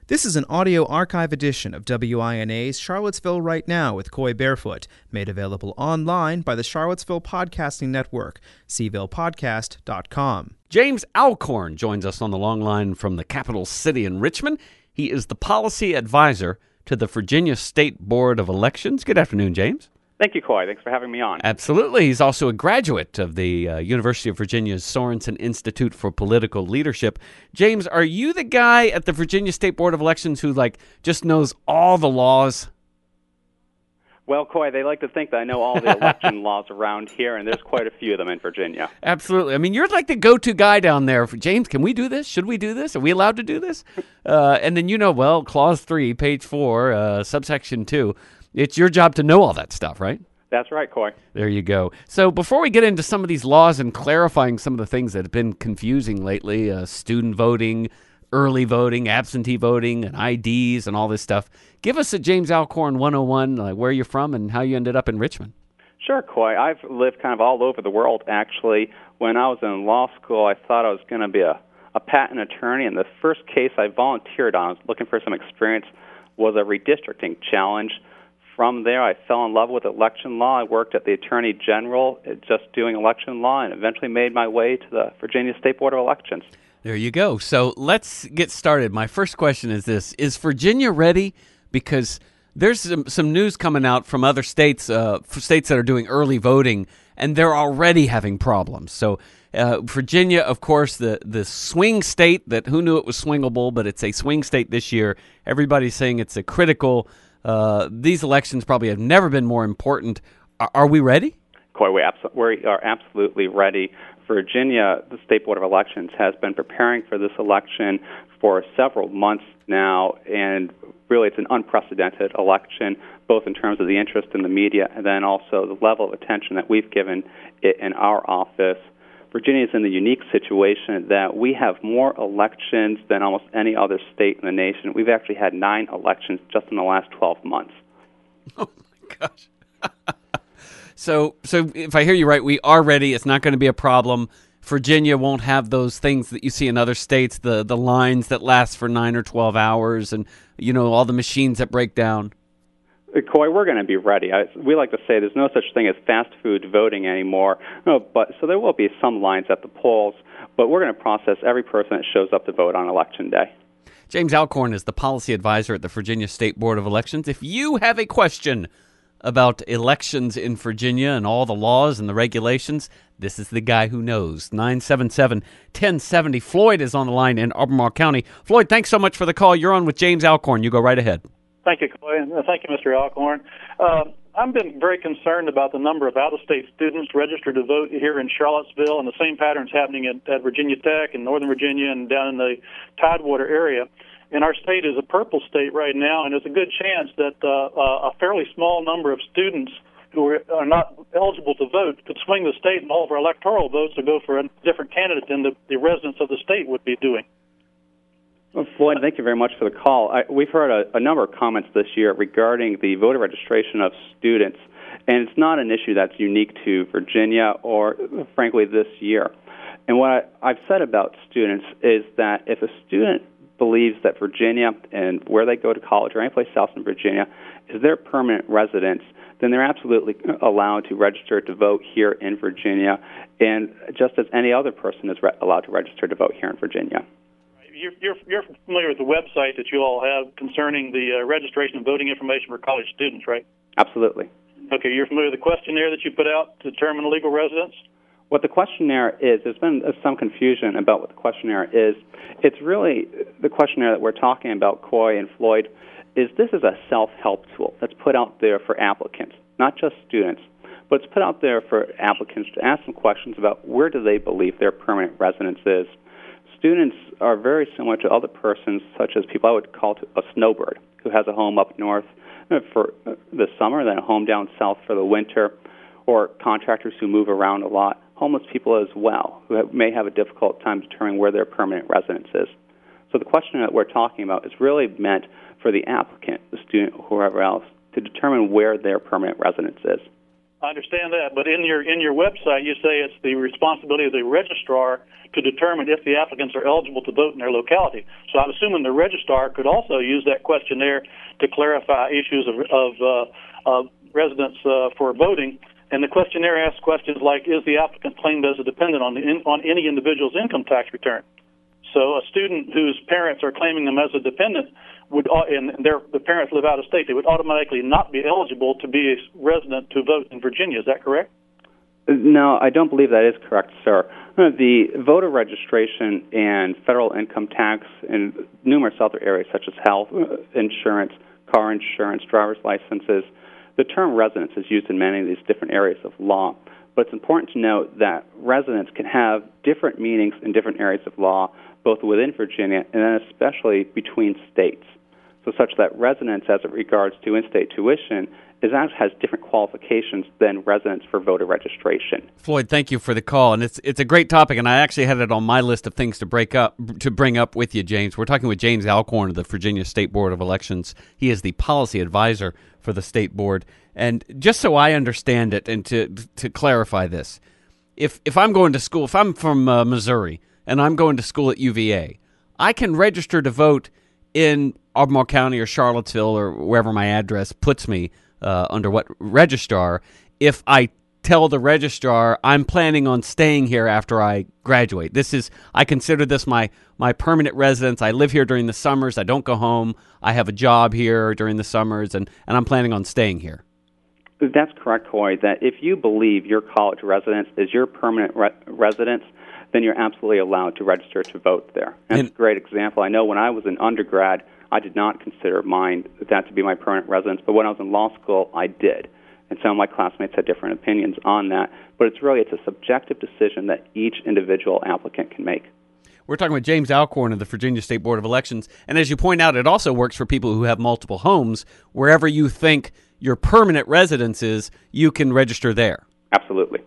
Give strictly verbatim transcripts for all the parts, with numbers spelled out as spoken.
This is an audio archive edition of W I N A's Charlottesville Right Now with Coy Barefoot, made available online by the Charlottesville Podcasting Network, c ville podcast dot com. James Alcorn joins us on the long line from the capital city in Richmond. He is the policy advisor to the Virginia State Board of Elections. Good afternoon, James. Thank you, Coy. Thanks for having me on. Absolutely. He's also a graduate of the uh, University of Virginia's Sorensen Institute for Political Leadership. James, are you the guy at the Virginia State Board of Elections who, like, just knows all the laws? Well, Coy, they like to think that I know all the election laws around here, and there's quite a few of them in Virginia. Absolutely. I mean, you're like the go-to guy down there. For, James, can we do this? Should we do this? Are we allowed to do this? Uh, and then, you know, well, Clause three, Page four, uh, Subsection two. It's your job to know all that stuff, right? That's right, Coy. There you go. So before we get into some of these laws and clarifying some of the things that have been confusing lately, uh, student voting, early voting, absentee voting, and I Ds and all this stuff, give us a James Alcorn one oh one, like where you're from and how you ended up in Richmond. Sure, Coy. I've lived kind of all over the world, actually. When I was in law school, I thought I was going to be a, a patent attorney, and the first case I volunteered on, I was looking for some experience, was a redistricting challenge. From there, I fell in love with election law. I worked at the Attorney General just doing election law and eventually made my way to the Virginia State Board of Elections. There you go. So let's get started. My first question is this. Is Virginia ready? Because there's some, some news coming out from other states, uh, states that are doing early voting, and they're already having problems. So uh, Virginia, of course, the, the swing state that who knew it was swingable, but it's a swing state this year. Everybody's saying it's a critical Uh, these elections probably have never been more important. Are, are we ready? Coy, we, abso- we are absolutely ready. Virginia, the State Board of Elections, has been preparing for this election for several months now, and really it's an unprecedented election, both in terms of the interest in the media and then also the level of attention that we've given it in our office. Virginia is in the unique situation that we have more elections than almost any other state in the nation. We've actually had nine elections just in the last twelve months. Oh, my gosh. so, so if I hear you right, we are ready. It's not going to be a problem. Virginia won't have those things that you see in other states, the, the lines that last for nine or twelve hours and, you know, all the machines that break down. Coy, we're going to be ready. I, we like to say there's no such thing as fast food voting anymore. No, but so there will be some lines at the polls, but we're going to process every person that shows up to vote on Election Day. James Alcorn is the policy advisor at the Virginia State Board of Elections. If you have a question about elections in Virginia and all the laws and the regulations, this is the guy who knows. nine seven seven, one oh seven oh. Floyd is on the line in Albemarle County. Floyd, thanks so much for the call. You're on with James Alcorn. You go right ahead. Thank you, Coy, and thank you, Mister Alcorn. Uh, I've been very concerned about the number of out-of-state students registered to vote here in Charlottesville, and the same patterns happening at, at Virginia Tech and Northern Virginia and down in the Tidewater area. And our state is a purple state right now, and there's a good chance that uh, a fairly small number of students who are, are not eligible to vote could swing the state, and all of our electoral votes to go for a different candidate than the, the residents of the state would be doing. Well, Floyd, thank you very much for the call. I, we've heard a, a number of comments this year regarding the voter registration of students, and it's not an issue that's unique to Virginia or, frankly, this year. And what I, I've said about students is that if a student believes that Virginia and where they go to college or any place else in Virginia is their permanent residence, then they're absolutely allowed to register to vote here in Virginia, and just as any other person is re- allowed to register to vote here in Virginia. You're, you're, you're familiar with the website that you all have concerning the uh, registration and voting information for college students, right? Absolutely. Okay, you're familiar with the questionnaire that you put out to determine legal residence? What the questionnaire is, there's been some confusion about what the questionnaire is. It's really the questionnaire that we're talking about, Coy and Floyd, is this is a self-help tool that's put out there for applicants, not just students, but it's put out there for applicants to ask some questions about where do they believe their permanent residence is. Students are very similar to other persons, such as people I would call a snowbird, who has a home up north for the summer, then a home down south for the winter, or contractors who move around a lot, homeless people as well, who have, may have a difficult time determining where their permanent residence is. So the question that we're talking about is really meant for the applicant, the student, or whoever else, to determine where their permanent residence is. I understand that, but in your in your website, you say it's the responsibility of the registrar to determine if the applicants are eligible to vote in their locality. So I'm assuming the registrar could also use that questionnaire to clarify issues of, of, uh, of residents uh, for voting. And the questionnaire asks questions like, is the applicant claimed as a dependent on, the in, on any individual's income tax return? So a student whose parents are claiming them as a dependent would, and their the parents live out of state, they would automatically not be eligible to be a resident to vote in Virginia. Is that correct? No, I don't believe that is correct, sir. The voter registration and federal income tax and numerous other areas such as health, insurance, car insurance, driver's licenses, the term residence is used in many of these different areas of law. But it's important to note that residence can have different meanings in different areas of law, both within Virginia and then especially between states. So such that residence as it regards to in-state tuition is actually has different qualifications than residence for voter registration. Floyd, thank you for the call, and it's it's a great topic, and I actually had it on my list of things to break up to bring up with you, James. We're talking with James Alcorn of the Virginia State Board of Elections. He is the policy advisor for the state board, and just so I understand it, and to to clarify this, if if I'm going to school, if I'm from uh, Missouri and I'm going to school at U V A, I can register to vote in Albemarle County or Charlottesville or wherever my address puts me. Uh, under what registrar, if I tell the registrar I'm planning on staying here after I graduate. This is, I consider this my, my permanent residence. I live here during the summers. I don't go home. I have a job here during the summers, and, and I'm planning on staying here. That's correct, Coy, that if you believe your college residence is your permanent re- residence, then you're absolutely allowed to register to vote there. And that's a great example. I know when I was an undergrad, I did not consider mine that to be my permanent residence, but when I was in law school, I did. And some of my classmates had different opinions on that. But it's really, it's a subjective decision that each individual applicant can make. We're talking with James Alcorn of the Virginia State Board of Elections. And as you point out, it also works for people who have multiple homes. Wherever you think your permanent residence is, you can register there. Absolutely.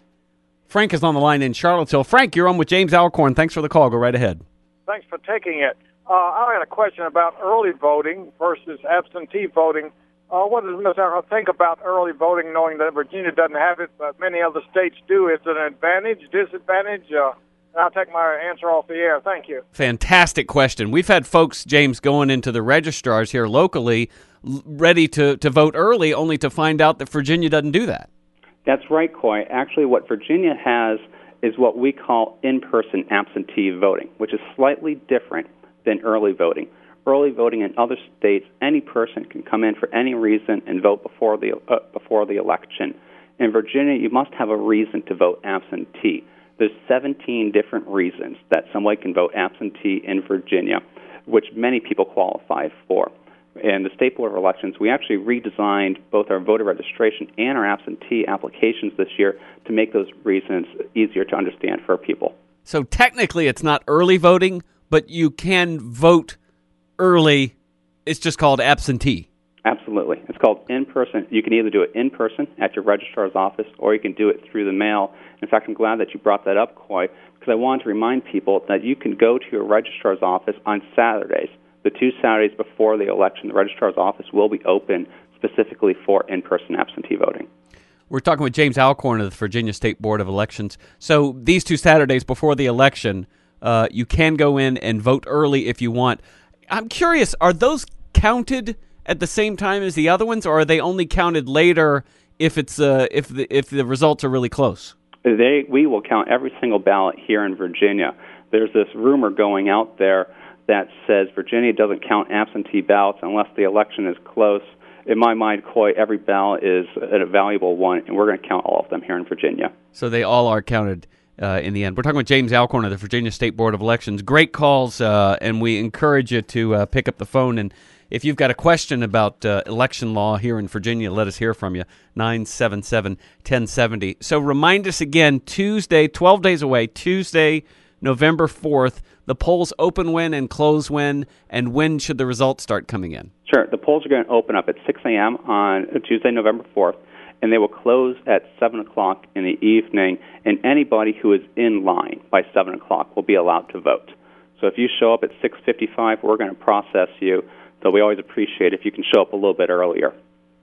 Frank is on the line in Charlottesville. Frank, you're on with James Alcorn. Thanks for the call. Go right ahead. Thanks for taking it. Uh, I had a question about early voting versus absentee voting. Uh, what does Miz Alcorn think about early voting, knowing that Virginia doesn't have it, but many other states do? Is it an advantage, disadvantage? Uh, I'll take my answer off the air. Thank you. Fantastic question. We've had folks, James, going into the registrars here locally l- ready to, to vote early, only to find out that Virginia doesn't do that. That's right, Coy. Actually, what Virginia has is what we call in-person absentee voting, which is slightly different than early voting. Early voting in other states, any person can come in for any reason and vote before the uh, before the election. In Virginia, you must have a reason to vote absentee. There's seventeen different reasons that somebody can vote absentee in Virginia, which many people qualify for. And the State Board of Elections, we actually redesigned both our voter registration and our absentee applications this year to make those reasons easier to understand for people. So technically it's not early voting, but you can vote early. It's just called absentee. Absolutely. It's called in-person. You can either do it in person at your registrar's office, or you can do it through the mail. In fact, I'm glad that you brought that up, Coy, because I wanted to remind people that you can go to your registrar's office on Saturdays. The two Saturdays before the election, the registrar's office will be open specifically for in-person absentee voting. We're talking with James Alcorn of the Virginia State Board of Elections. So these two Saturdays before the election, uh, you can go in and vote early if you want. I'm curious, are those counted at the same time as the other ones, or are they only counted later if it's uh, if the if the results are really close? They we will count every single ballot here in Virginia. There's this rumor going out there that says Virginia doesn't count absentee ballots unless the election is close. In my mind, Coy, every ballot is a valuable one, and we're going to count all of them here in Virginia. So they all are counted uh, in the end. We're talking with James Alcorn of the Virginia State Board of Elections. Great calls, uh, and we encourage you to uh, pick up the phone. And if you've got a question about uh, election law here in Virginia, let us hear from you, nine seven seven, one oh seven oh. So remind us again, Tuesday, twelve days away, Tuesday, November fourth, the polls open when and close when, and when should the results start coming in? Sure. The polls are going to open up at six a.m. on Tuesday, November fourth, and they will close at seven o'clock in the evening, and anybody who is in line by seven o'clock will be allowed to vote. So if you show up at six fifty-five, we're going to process you, so we always appreciate if you can show up a little bit earlier.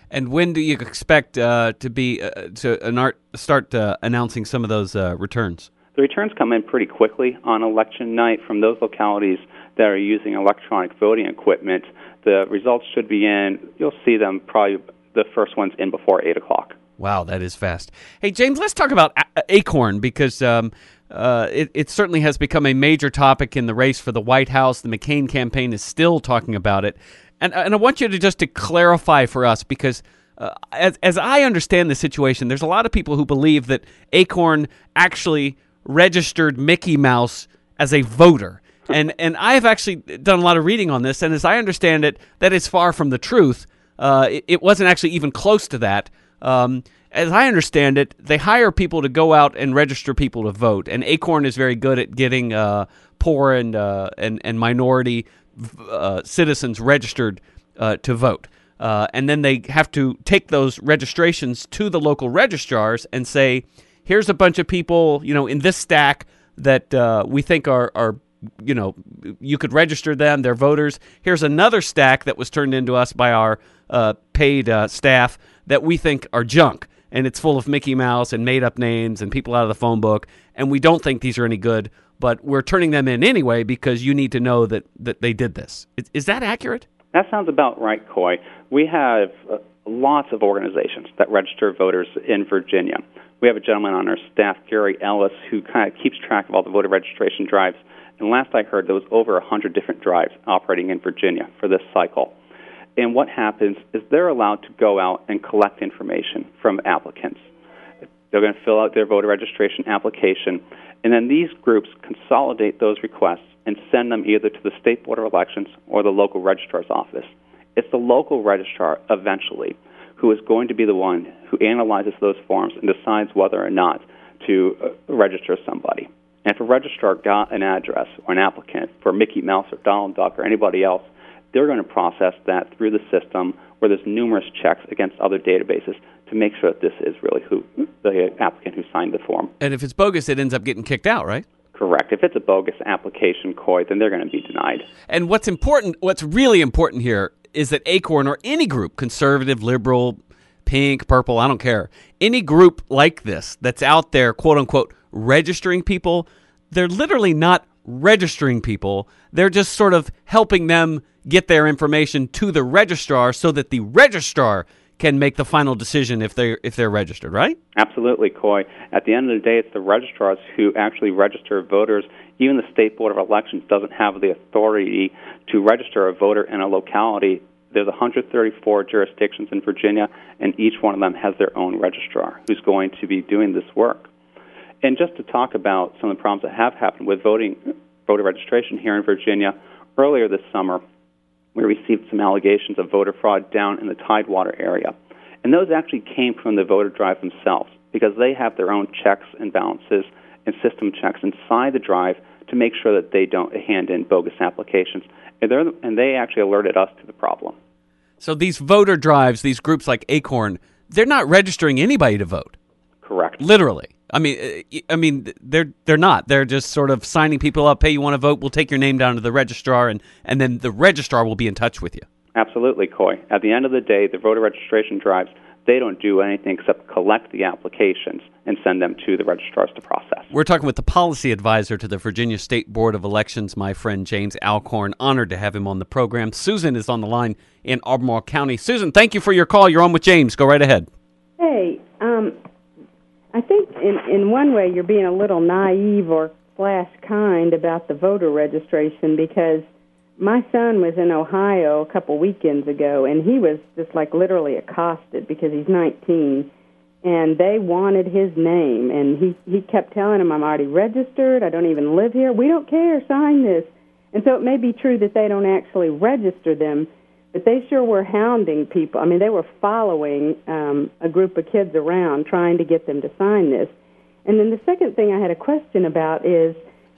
And when do you expect uh, to be uh, to anart- start uh, announcing some of those uh, returns? The returns come in pretty quickly on election night from those localities that are using electronic voting equipment. The results should be in. You'll see them probably the first ones in before eight o'clock. Wow, that is fast. Hey, James, let's talk about A- Acorn because um, uh, it, it certainly has become a major topic in the race for the White House. The McCain campaign is still talking about it. And, and I want you to just to clarify for us because uh, as, as I understand the situation, there's a lot of people who believe that Acorn actually registered Mickey Mouse as a voter. And and I've actually done a lot of reading on this, and as I understand it, that is far from the truth. Uh, it, it wasn't actually even close to that. Um, as I understand it, they hire people to go out and register people to vote, and Acorn is very good at getting uh, poor and, uh, and and minority uh, citizens registered uh, to vote. Uh, and then they have to take those registrations to the local registrars and say, here's a bunch of people, you know, in this stack that uh, we think are, are, you know, you could register them, they're voters. Here's another stack that was turned into us by our uh, paid uh, staff that we think are junk, and it's full of Mickey Mouse and made-up names and people out of the phone book, and we don't think these are any good, but we're turning them in anyway because you need to know that, that they did this. Is, is that accurate? That sounds about right, Coy. We have uh, lots of organizations that register voters in Virginia. We have a gentleman on our staff, Gary Ellis, who kind of keeps track of all the voter registration drives. And last I heard, there was over one hundred different drives operating in Virginia for this cycle. And what happens is they're allowed to go out and collect information from applicants. They're going to fill out their voter registration application, and then these groups consolidate those requests and send them either to the State Board of Elections or the local registrar's office. It's the local registrar, eventually, who is going to be the one who analyzes those forms and decides whether or not to uh, register somebody. And if a registrar got an address or an applicant for Mickey Mouse or Donald Duck or anybody else, they're going to process that through the system where there's numerous checks against other databases to make sure that this is really who the applicant who signed the form. And if it's bogus, it ends up getting kicked out, right? Correct. If it's a bogus application, Coy, then they're going to be denied. And what's important, what's really important here is that Acorn or any group, conservative, liberal, pink, purple, I don't care, any group like this that's out there, quote unquote, registering people, they're literally not registering people. They're just sort of helping them get their information to the registrar so that the registrar can make the final decision if they're, if they're registered, right? Absolutely, Coy. At the end of the day, it's the registrars who actually register voters. Even the State Board of Elections doesn't have the authority to register a voter in a locality. There's one hundred thirty-four jurisdictions in Virginia, and each one of them has their own registrar who's going to be doing this work. And just to talk about some of the problems that have happened with voting, voter registration here in Virginia, earlier this summer, we received some allegations of voter fraud down in the Tidewater area. And those actually came from the voter drive themselves because they have their own checks and balances and system checks inside the drive to make sure that they don't hand in bogus applications. And, they're, and they actually alerted us to the problem. So these voter drives, these groups like Acorn, they're not registering anybody to vote. Correct. Literally. I mean, I mean, they're they're not. They're just sort of signing people up. Hey, you want to vote? We'll take your name down to the registrar, and, and then the registrar will be in touch with you. Absolutely, Coy. At the end of the day, the voter registration drives, they don't do anything except collect the applications and send them to the registrars to process. We're talking with the policy advisor to the Virginia State Board of Elections, my friend James Alcorn. Honored to have him on the program. Susan is on the line in Albemarle County. Susan, thank you for your call. You're on with James. Go right ahead. Hey, um... I think in, in one way you're being a little naive or slash kind about the voter registration because my son was in Ohio a couple weekends ago, and he was just like literally accosted because he's nineteen, and they wanted his name, and he, he kept telling him, I'm already registered, I don't even live here, we don't care, sign this. And so it may be true that they don't actually register them, but they sure were hounding people. I mean, they were following um, a group of kids around trying to get them to sign this. And then the second thing I had a question about is,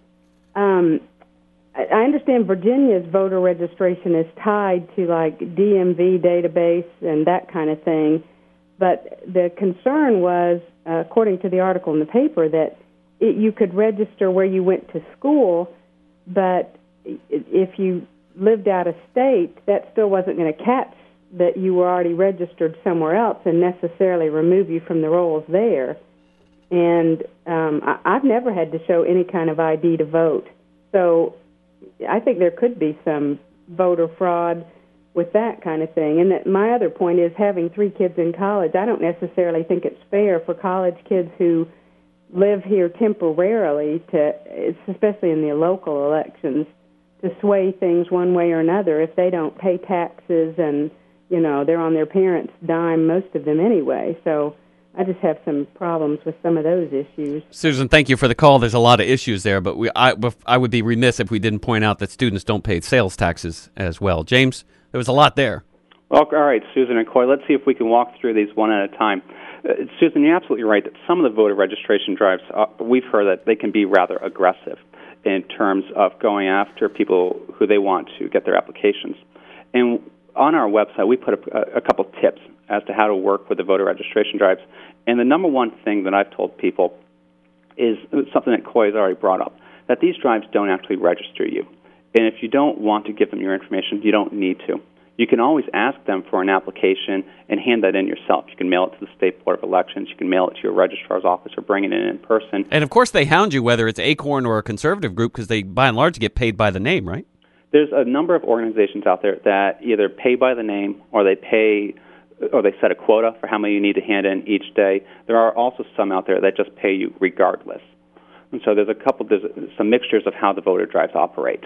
um, I understand Virginia's voter registration is tied to, like, D M V database and that kind of thing, but the concern was, uh, according to the article in the paper, that it, you could register where you went to school, but if you lived out of state, that still wasn't going to catch that you were already registered somewhere else and necessarily remove you from the rolls there. And um, I, I've never had to show any kind of I D to vote. So I think there could be some voter fraud with that kind of thing. And that my other point is, having three kids in college, I don't necessarily think it's fair for college kids who live here temporarily to, especially in the local elections, to sway things one way or another if they don't pay taxes and, you know, they're on their parents' dime, most of them anyway. So I just have some problems with some of those issues. Susan, thank you for the call. There's a lot of issues there, but we, I, I would be remiss if we didn't point out that students don't pay sales taxes as well. James, there was a lot there. Well, all right, Susan and Coy, let's see if we can walk through these one at a time. Uh, Susan, you're absolutely right that some of the voter registration drives, uh, we've heard that they can be rather aggressive in terms of going after people who they want to get their applications. And on our website, we put a, a couple tips as to how to work with the voter registration drives. And the number one thing that I've told people is something that Coy has already brought up, that these drives don't actually register you. And if you don't want to give them your information, you don't need to. You can always ask them for an application and hand that in yourself. You can mail it to the State Board of Elections. You can mail it to your registrar's office or bring it in in person. And, of course, they hound you, whether it's Acorn or a conservative group, because they, by and large, get paid by the name, right? There's a number of organizations out there that either pay by the name or they pay or they set a quota for how many you need to hand in each day. There are also some out there that just pay you regardless. And so there's a couple, there's some mixtures of how the voter drives operate.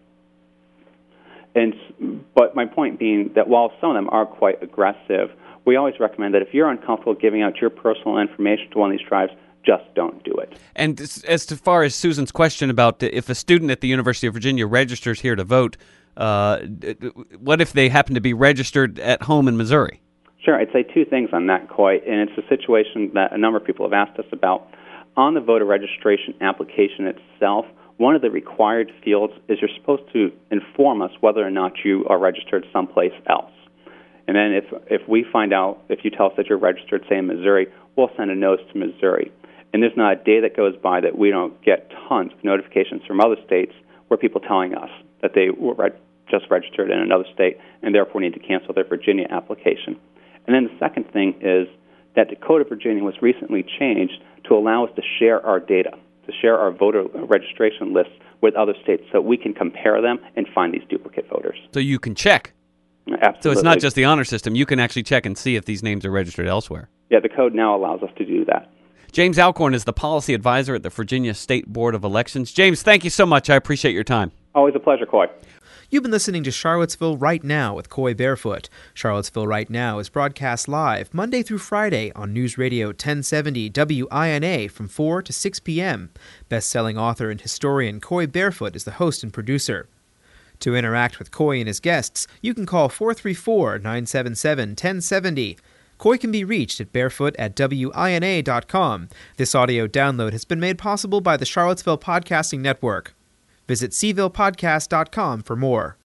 And but my point being that while some of them are quite aggressive, we always recommend that if you're uncomfortable giving out your personal information to one of these drives, just don't do it. And as far as Susan's question about if a student at the University of Virginia registers here to vote, uh, what if they happen to be registered at home in Missouri? Sure, I'd say two things on that, Coy, and it's a situation that a number of people have asked us about. On the voter registration application itself, one of the required fields is you're supposed to inform us whether or not you are registered someplace else. And then if if we find out, if you tell us that you're registered, say, in Missouri, we'll send a notice to Missouri. And there's not a day that goes by that we don't get tons of notifications from other states where people telling us that they were reg- just registered in another state and therefore need to cancel their Virginia application. And then the second thing is that the Code of Virginia was recently changed to allow us to share our data, to share our voter registration lists with other states so we can compare them and find these duplicate voters. So you can check. Absolutely. So it's not just the honor system. You can actually check and see if these names are registered elsewhere. Yeah, the code now allows us to do that. James Alcorn is the policy advisor at the Virginia State Board of Elections. James, thank you so much. I appreciate your time. Always a pleasure, Coy. You've been listening to Charlottesville Right Now with Coy Barefoot. Charlottesville Right Now is broadcast live Monday through Friday on News Radio ten seventy W I N A from four to six p.m. Best-selling author and historian Coy Barefoot is the host and producer. To interact with Coy and his guests, you can call four three four, nine seven seven, one zero seven zero. Coy can be reached at barefoot at W I N A dot com. This audio download has been made possible by the Charlottesville Podcasting Network. Visit C ville podcast dot com for more.